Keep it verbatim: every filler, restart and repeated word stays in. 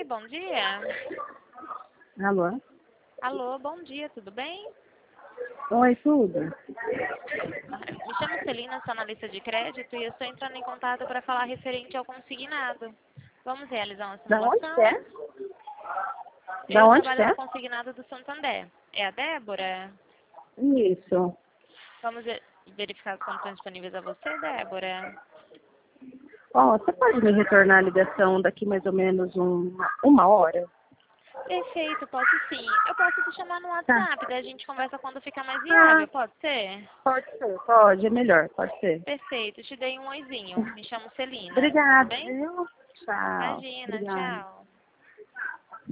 bom dia. Alô? Alô, bom dia, tudo bem? Oi, tudo? Me chamo Celina, sou analista de crédito e eu estou entrando em contato para falar referente ao consignado. Vamos realizar uma Da onde que simulação? é? Da Eu onde que trabalho é? no consignado do Santander. É a Débora? Isso. Vamos ve- verificar as condições disponíveis a você, Débora? Ó, você pode me retornar a ligação daqui mais ou menos uma, uma hora? Perfeito, posso sim. Eu posso te chamar no Tá. WhatsApp, daí a gente conversa quando ficar mais Ah, viável, pode ser? pode ser. Pode, é melhor, pode ser. Perfeito, te dei um oizinho. Me chamo Celina, tudo Obrigada, bem? viu? Tchau. Imagina, Obrigada. tchau.